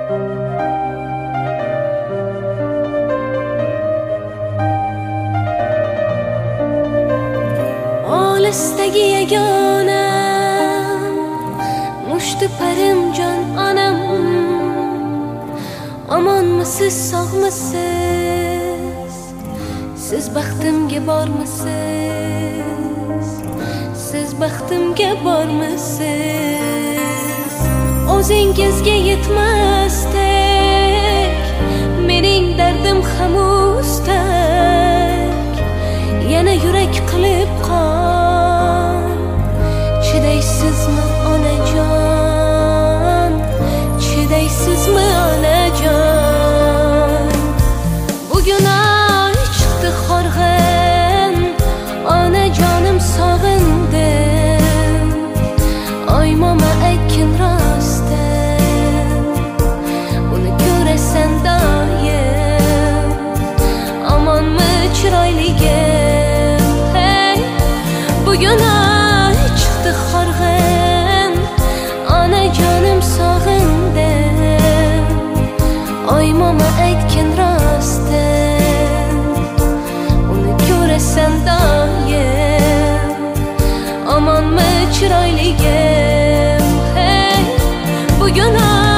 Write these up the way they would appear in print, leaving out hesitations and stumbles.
Olisdagi yagonam, mushti parimjon onam, omonmisiz, sog'misiz? Siz baxtimga bormisiz? Siz baxtimga bormisiz? O'zingizga yetmasdek mening dardim ham ustak, yana yurak qilib qon. Chidaysizmi onajon? Chidaysizmi onajon? Bugun oy chiqdi horg'in, onajonim sog'indim. Oy mama aytgin rostdan, uni ko'rasan doim. Omonmi chiroyligim? Hey, bugun oy chiqdi horg'in, onajonim sog'indim. Oy mama aytgin rostdan, uni ko'rasan doim. Omonmi chiroyligim? Hey, bugun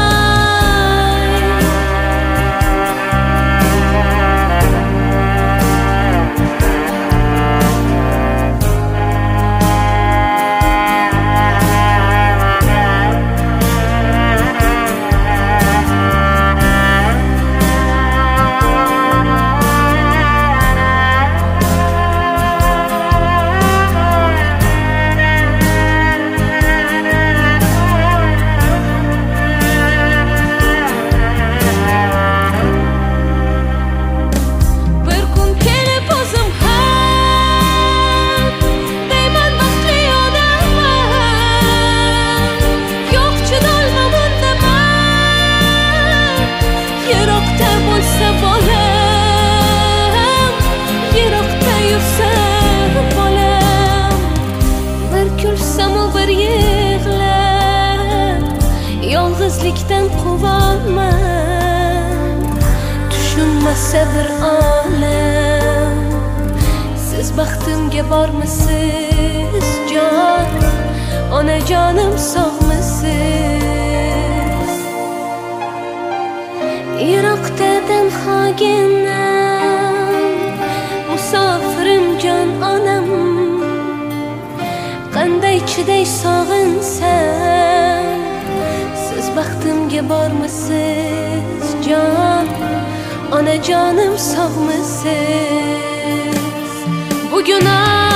yolg'izlikdan quvonman, tushunmasa bir olam. Siz baxtimga bormisiz jon? Onajonim sog'misiz? Yiroqdadan xoginam, musofirim jon onam. Qanday chiday sog'insam, siz baxtimga bormisiz jon? Onajonim sog'misiz? Bugun